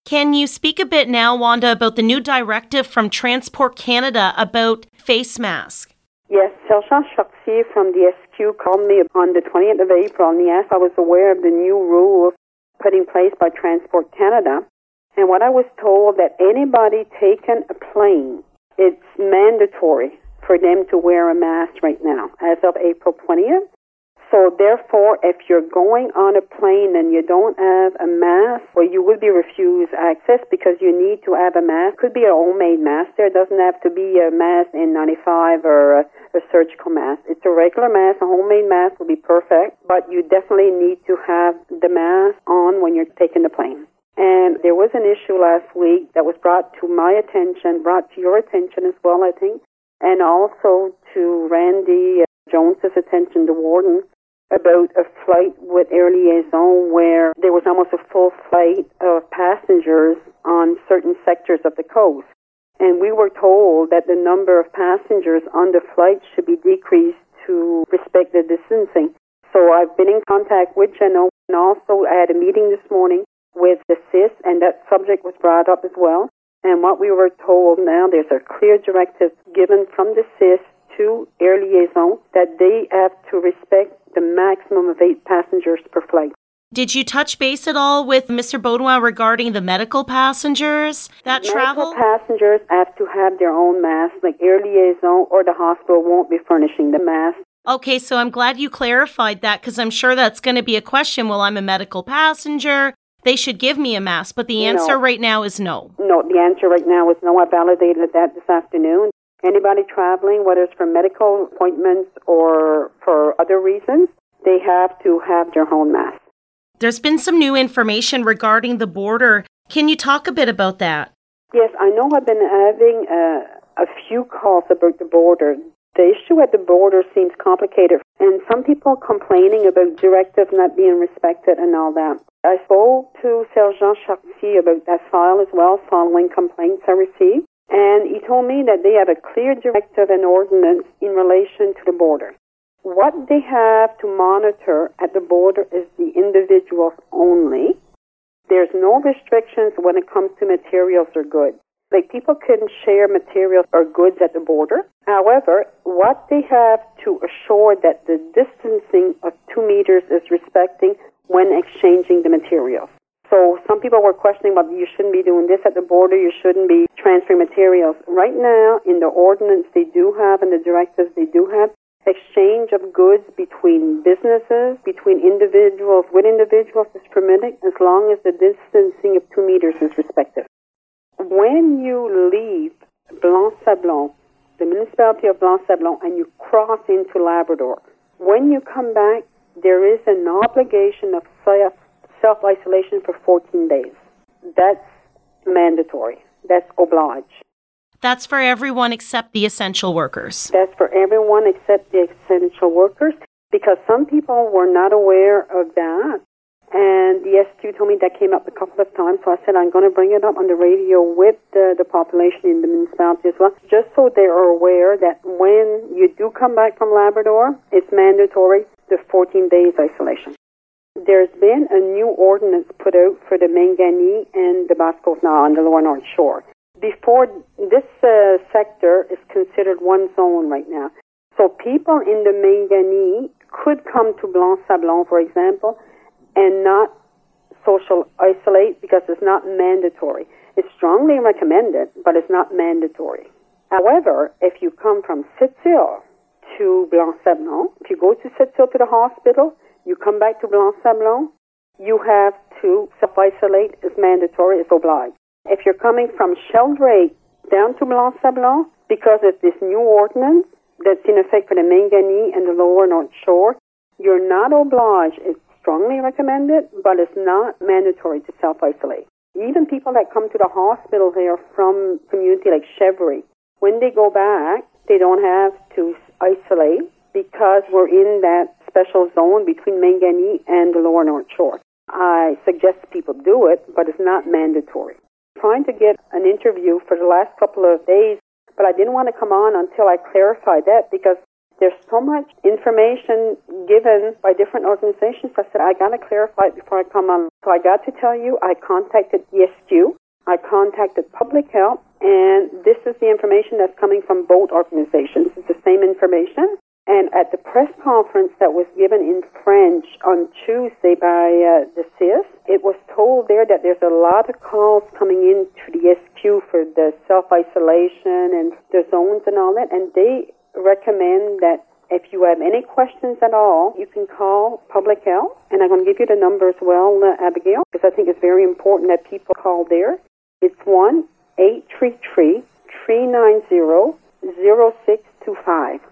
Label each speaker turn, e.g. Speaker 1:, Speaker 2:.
Speaker 1: Can you speak a bit now, Wanda, about the new directive from Transport Canada about face masks?
Speaker 2: Yes, Sergeant Chartier from the SQ called me on the 20th of April and he asked if I was aware of the new rules put in place by Transport Canada. And what I was told that anybody taking a plane, it's mandatory for them to wear a mask right now as of April 20th. So therefore, if you're going on a plane and you don't have a mask, well, you will be refused access because you need to have a mask. Could be a homemade mask. There doesn't have to be a mask N95 or a surgical mask. It's a regular mask. A homemade mask will be perfect, but you definitely need to have the mask on when you're taking the plane. And there was an issue last week that was brought to my attention, brought to your attention as well, I think, and also to Randy Jones's attention, the warden, about a flight with Air Liaison where there was almost a full flight of passengers on certain sectors of the coast. And we were told that the number of passengers on the flight should be decreased to respect the distancing. So I've been in contact with Geno, and also I had a meeting this morning with the CIS, and that subject was brought up as well. And what we were told now, there's a clear directive given from the CIS to Air Liaison that they have to respect the maximum of 8 passengers per flight.
Speaker 1: Did you touch base at all with Mr. Beaudoin regarding the medical passengers that travel?
Speaker 2: Medical passengers have to have their own mask, like Air Liaison or the hospital won't be furnishing the mask.
Speaker 1: Okay, so I'm glad you clarified that because I'm sure that's going to be a question. Well, I'm a medical passenger. They should give me a mask, but the answer right now is no.
Speaker 2: No, the answer right now is no. I validated that this afternoon. Anybody traveling, whether it's for medical appointments or for other reasons, they have to have their own mask.
Speaker 1: There's been some new information regarding the border. Can you talk a bit about that?
Speaker 2: Yes, I know I've been having a few calls about the border. The issue at the border seems complicated, and some people complaining about directives not being respected and all that. I spoke to Sergeant Chartier about that file as well, following complaints I received. And he told me that they have a clear directive and ordinance in relation to the border. What they have to monitor at the border is the individuals only. There's no restrictions when it comes to materials or goods. Like, people can share materials or goods at the border. However, what they have to assure that the distancing of 2 meters is respecting when exchanging the materials. So some people were questioning, well, you shouldn't be doing this at the border, you shouldn't be transferring materials. Right now, in the ordinance they do have and the directives they do have, exchange of goods between businesses, between individuals with individuals is permitted as long as the distancing of 2 meters is respected. When you leave Blanc-Sablon, the municipality of Blanc-Sablon, and you cross into Labrador, when you come back, there is an obligation of self-isolation for 14 days. That's mandatory. That's oblige.
Speaker 1: That's for everyone except the essential workers.
Speaker 2: That's for everyone except the essential workers, because some people were not aware of that. And the SQ told me that came up a couple of times, so I said I'm going to bring it up on the radio with the population in the municipality as well, just so they are aware that when you do come back from Labrador, it's mandatory, the 14 days isolation. There's been a new ordinance put out for the Mangani and the Basse-Côte-Nord on the Lower North Shore. Before, this sector is considered one zone right now. So people in the Mangani could come to Blanc-Sablon, for example, and not social isolate because it's not mandatory. It's strongly recommended, but it's not mandatory. However, if you come from Sept-Îles to Blanc-Sablon, if you go to Sept-Îles to the hospital, you come back to Blanc-Sablon, you have to self-isolate. It's mandatory, it's obliged. If you're coming from Sheldrake down to Blanc-Sablon, because of this new ordinance that's in effect for the Mangani and the Lower North Shore, you're not obliged. It's strongly recommended, but it's not mandatory to self-isolate. Even people that come to the hospital here from community like Chevry, when they go back, they don't have to isolate because we're in that special zone between Mangani and the Lower North Shore. I suggest people do it, but it's not mandatory. Trying to get an interview for the last couple of days, but I didn't want to come on until I clarified that because there's so much information given by different organizations. I said, I got to clarify it before I come on So I got to tell you, I contacted ESQ, I contacted Public Health, and this is the information that's coming from both organizations. It's the same information. And at the press conference that was given in French on Tuesday by the CIS, it was told there that there's a lot of calls coming in to the SQ for the self-isolation and the zones and all that, and they recommend that if you have any questions at all, you can call Public Health, and I'm going to give you the number as well, Abigail, because I think it's very important that people call there. It's 1-833-390-0625.